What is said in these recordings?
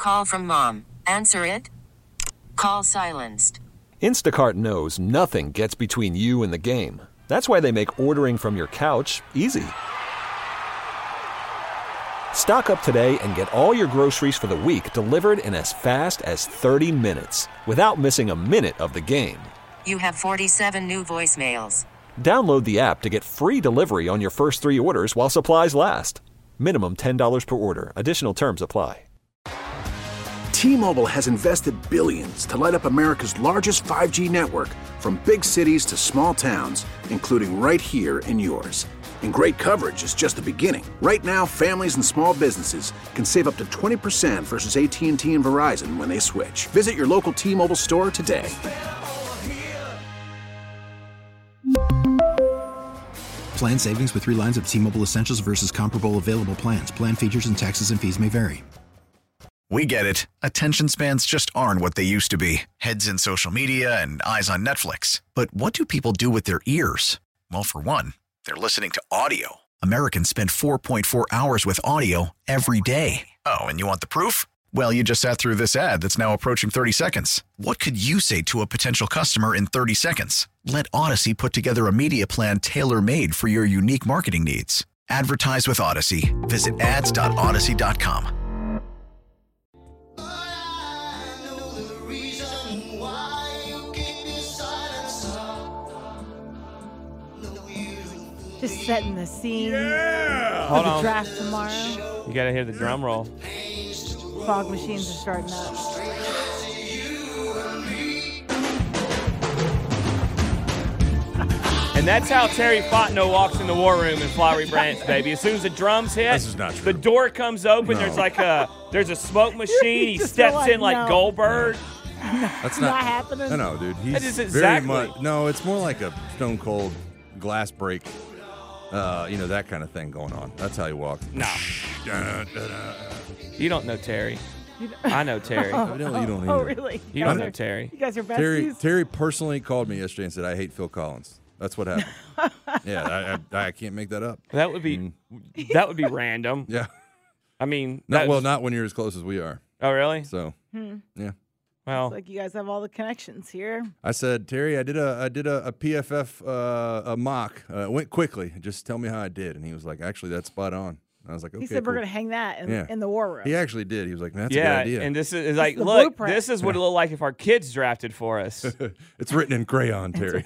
Call from mom. Answer it. Call silenced. Instacart knows nothing gets between you and the game. That's why they make ordering from your couch easy. Stock up today and get all your groceries for the week delivered in as fast as 30 minutes without missing a minute of the game. You have 47 new voicemails. Download the app to get free delivery on your first 3 orders while supplies last. Minimum $10 per order. Additional terms apply. T-Mobile has invested billions to light up America's largest 5G network, from big cities to small towns, including right here in yours. And great coverage is just the beginning. Right now, families and small businesses can save up to 20% versus AT&T and Verizon when they switch. Visit your local T-Mobile store today. Plan savings with 3 lines of T-Mobile Essentials versus comparable available plans. Plan features and taxes and fees may vary. We get it. Attention spans just aren't what they used to be. Heads in social media and eyes on Netflix. But what do people do with their ears? Well, for one, they're listening to audio. Americans spend 4.4 hours with audio every day. Oh, and you want the proof? Well, you just sat through this ad that's now approaching 30 seconds. What could you say to a potential customer in 30 seconds? Let Odyssey put together a media plan tailor-made for your unique marketing needs. Advertise with Odyssey. Visit ads.odyssey.com. Just setting the scene for Hold the on. draft tomorrow. You got to hear the drum roll. Fog machines are starting up. And that's how Terry Fontenot walks in the war room in Flowery Branch, baby. As soon as the drums hit, This is not true. the door comes open. No. There's a smoke machine. He just steps like, in like no. Goldberg. That's Not happening. No, dude. He's That is very exactly- much. No, it's more like a Stone Cold glass break. That kind of thing going on. That's how he walks. No. You don't know Terry. I know Terry. Evidently, you don't Oh, either. really? You don't know Terry. You guys are besties? Terry personally called me yesterday and said, "I hate Phil Collins." That's what happened. Yeah, I can't make that up. That would be random. Yeah. I mean, Not when you're as close as we are. Oh, really? So, yeah. Well, It's like you guys have all the connections here. I said, Terry, I did a PFF a mock. It went quickly. Just tell me how I did. And he was like, actually, that's spot on. I was like, okay. He said we're cool. going to hang that Yeah. in the war room. He actually did. He was like, that's a yeah, good idea. and this is like, the look, blueprint. this is what it looked like if our kids drafted for us. It's written in crayon, Terry.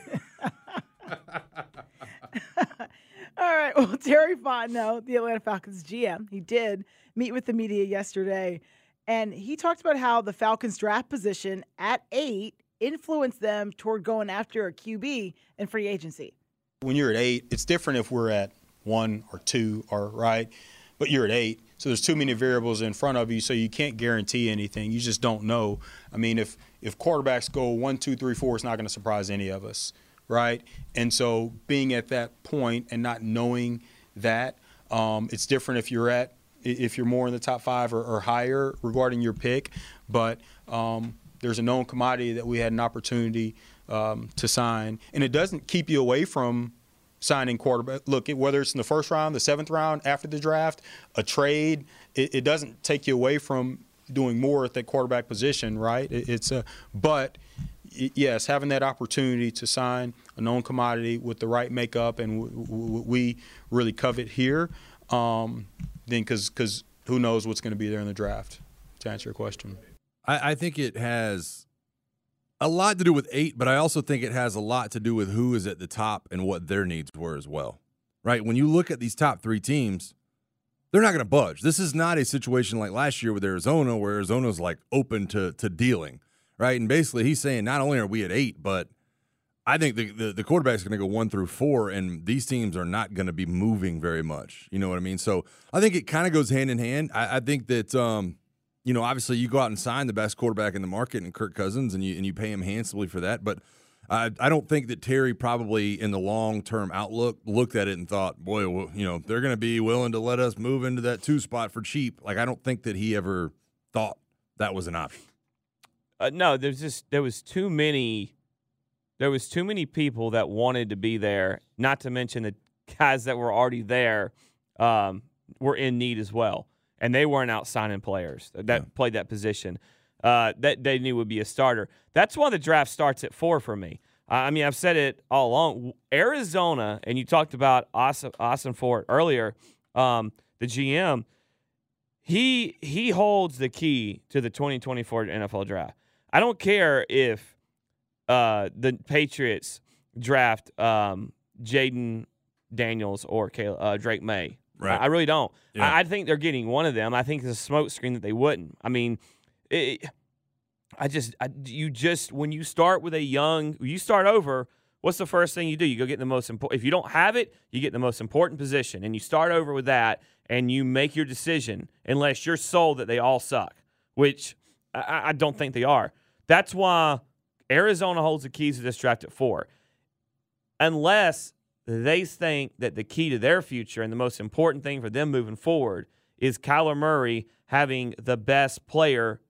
All right. Well, Terry Fontenot, the Atlanta Falcons GM, he did meet with the media yesterday, and he talked about how the Falcons draft position at 8 influenced them toward going after a QB in free agency. When you're at 8, it's different if we're at 1 or 2 or right, but you're at 8. So there's too many variables in front of you, so you can't guarantee anything. You just don't know. I mean, if quarterbacks go 1, 2, 3, 4, it's not going to surprise any of us, right? And so being at that point and not knowing that, it's different if you're more in the top 5 or higher regarding your pick. But there's a known commodity that we had an opportunity to sign, and it doesn't keep you away from signing quarterback. Look, whether it's in the first round, the 7th round, after the draft, a trade, it doesn't take you away from doing more at that quarterback position, right? But yes, having that opportunity to sign a known commodity with the right makeup and we really covet here, then because who knows what's going to be there in the draft, to answer your question. I think it has a lot to do with 8, but I also think it has a lot to do with who is at the top and what their needs were as well, right? When you look at these top 3 teams, they're not going to budge. This is not a situation like last year with Arizona, where Arizona's like open to dealing, right? And basically he's saying not only are we at 8, but I think the quarterback's going to go 1 through 4, and these teams are not going to be moving very much. You know what I mean? So I think it kind of goes hand in hand. I think that obviously you go out and sign the best quarterback in the market in Kirk Cousins, and you pay him handsomely for that. But I don't think that Terry probably in the long-term outlook looked at it and thought, boy, well, they're going to be willing to let us move into that 2 spot for cheap. Like, I don't think that he ever thought that was an option. No, there was too many people that wanted to be there, not to mention the guys that were already there were in need as well. and they weren't out signing players that played that position that they knew would be a starter. That's why the draft starts at 4 for me. I mean, I've said it all along. Arizona, and you talked about Austin Fort earlier, the GM, he holds the key to the 2024 NFL draft. I don't care if the Patriots draft Jaden Daniels or Drake May. Right. I really don't. Yeah. I think they're getting one of them. I think it's a smokescreen that they wouldn't. I mean, when you start with you start over, what's the first thing you do? You go get the most important. If you don't have it, you get the most important position, and you start over with that, and you make your decision unless you're sold that they all suck, which I don't think they are. That's why Arizona holds the keys to this draft at 4. Unless they think that the key to their future and the most important thing for them moving forward is Kyler Murray having the best player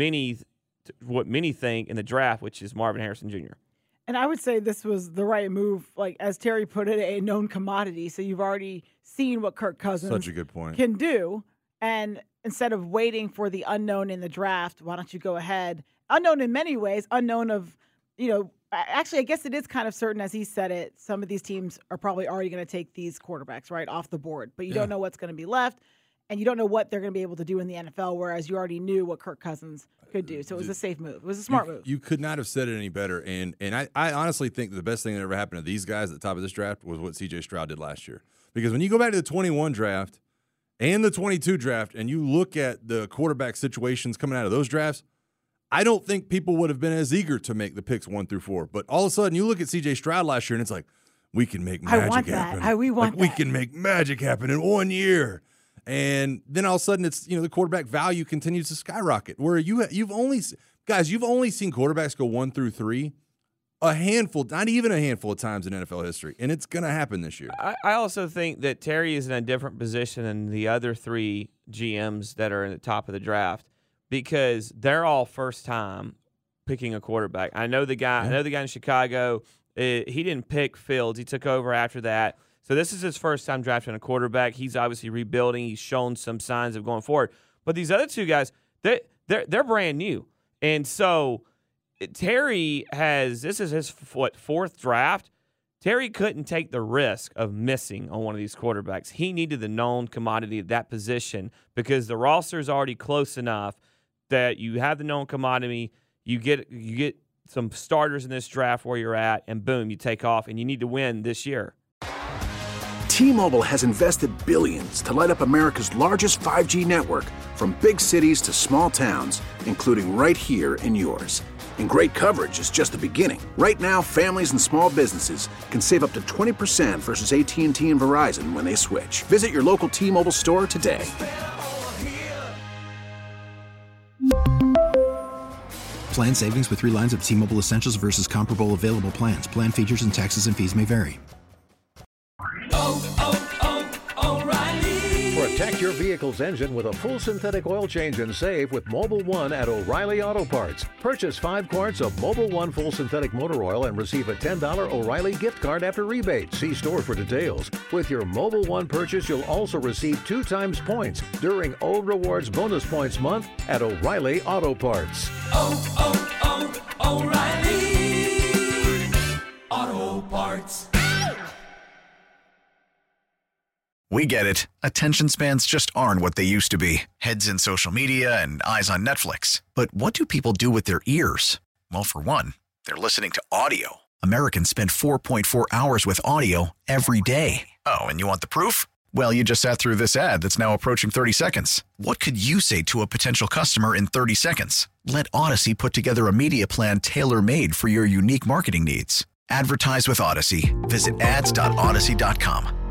what many think in the draft, which is Marvin Harrison Jr. And I would say this was the right move, like as Terry put it, a known commodity. So you've already seen what Kirk Cousins Such a good point. Can do. And instead of waiting for the unknown in the draft, why don't you go ahead? Unknown in many ways, unknown of, actually, I guess it is kind of certain, as he said it, some of these teams are probably already going to take these quarterbacks right off the board. But you don't know what's going to be left, and you don't know what they're going to be able to do in the NFL, whereas you already knew what Kirk Cousins could do. So it was a safe move. It was a smart move. You could not have said it any better. And I honestly think that the best thing that ever happened to these guys at the top of this draft was what C.J. Stroud did last year. Because when you go back to the 21 draft and the 22 draft and you look at the quarterback situations coming out of those drafts, I don't think people would have been as eager to make the picks 1 through 4. But all of a sudden, you look at C.J. Stroud last year, and it's like, we can make magic happen. We can make magic happen in 1 year. And then all of a sudden, it's the quarterback value continues to skyrocket. Where you've only seen quarterbacks go 1 through 3 a handful, not even a handful of times in NFL history, and it's going to happen this year. I also think that Terry is in a different position than the other 3 GMs that are in the top of the draft, because they're all first time picking a quarterback. I know the guy in Chicago. He didn't pick Fields. He took over after that. So this is his first time drafting a quarterback. He's obviously rebuilding. He's shown some signs of going forward. But these other 2 guys, they're brand new. And so Terry this is his 4th draft. Terry couldn't take the risk of missing on one of these quarterbacks. He needed the known commodity at that position because the roster is already close enough that you have the known commodity. You get some starters in this draft where you're at, and boom, you take off, and you need to win this year. T-Mobile has invested billions to light up America's largest 5G network, from big cities to small towns, including right here in yours. And great coverage is just the beginning. Right now, families and small businesses can save up to 20% versus AT&T and Verizon when they switch. Visit your local T-Mobile store today. Plan savings with 3 lines of T-Mobile Essentials versus comparable available plans. Plan features and taxes and fees may vary. Protect your vehicle's engine with a full synthetic oil change and save with Mobil 1 at O'Reilly Auto Parts. Purchase 5 quarts of Mobil 1 full synthetic motor oil and receive a $10 O'Reilly gift card after rebate. See store for details. With your Mobil 1 purchase, you'll also receive 2 times points during O Rewards Bonus Points Month at O'Reilly Auto Parts. O'Reilly Auto Parts. We get it. Attention spans just aren't what they used to be. Heads in social media and eyes on Netflix. But what do people do with their ears? Well, for one, they're listening to audio. Americans spend 4.4 hours with audio every day. Oh, and you want the proof? Well, you just sat through this ad that's now approaching 30 seconds. What could you say to a potential customer in 30 seconds? Let Odyssey put together a media plan tailor-made for your unique marketing needs. Advertise with Odyssey. Visit ads.odyssey.com.